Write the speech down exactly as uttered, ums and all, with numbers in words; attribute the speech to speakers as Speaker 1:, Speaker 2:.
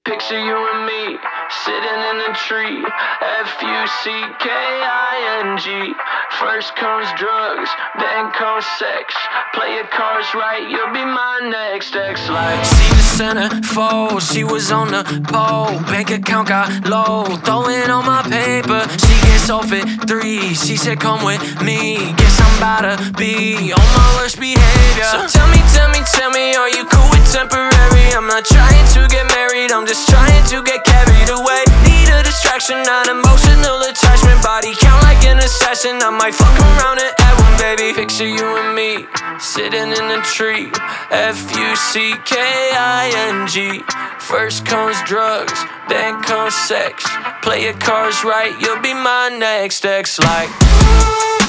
Speaker 1: Picture you and me, sitting in a tree. F U C K I N G. First comes drugs, then comes sex. Play your cards right, you'll be my next ex. Like,
Speaker 2: see the centerfold, she was on the pole. Bank account got low, throwing on my paper. She gets off at three, she said come with me. Guess I'm about to be on my worst behavior. So tell me, tell me, tell me, are you cool with temporary? I'm not trying to get married, I'm just trying to get carried away. Need a distraction, not emotional attachment. Body count like an assassin, I might fuck around and add one, baby. Picture you and me, sitting in a tree. F U C K I N G. First comes drugs, then comes sex. Play your cards right, you'll be my next ex. Like,